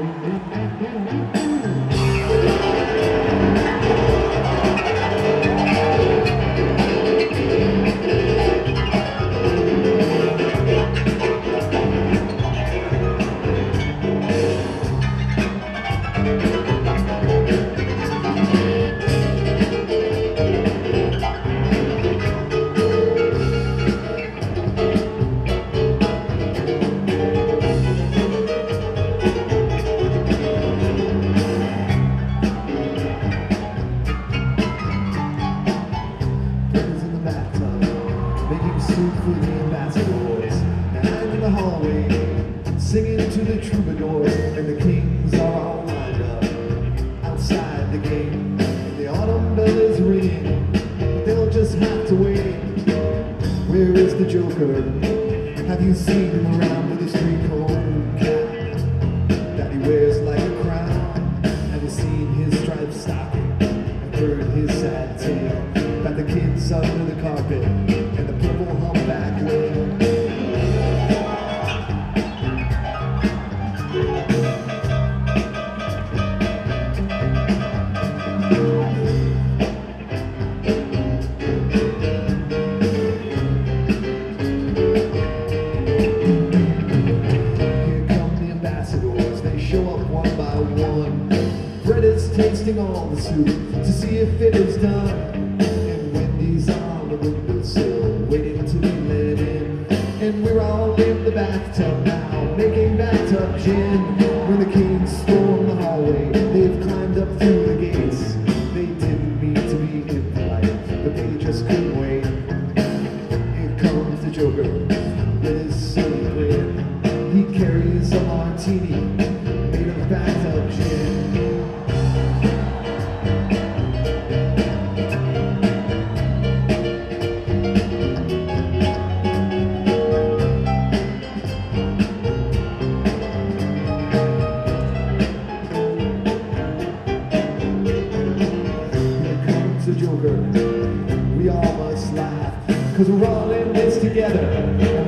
Soup for the ambassadors, and in the hallway, singing to the troubadours, and the kings are all lined up outside the gate, and the autumn bell is ringing, but they'll just have to wait. Where is the Joker? Have you seen him around with his three-cornered cap that he wears like a crown? Have you seen his striped stocking and heard his sad tale about the kids under the carpet and the purple humpback whale? Show up one by one. Fred is tasting all the soup to see if it is done. And Wendy's on the windowsill, waiting to be let in. And we're all in the bathtub now, making bathtub gin. When the kings storm the hallway, they've climbed up through the gates. They didn't mean to be impolite, but they just couldn't wait. Here comes the Joker with his silly grin. He carries a martini bathtub gin. Here comes the Joker. We all must laugh, 'cause we're all in this together.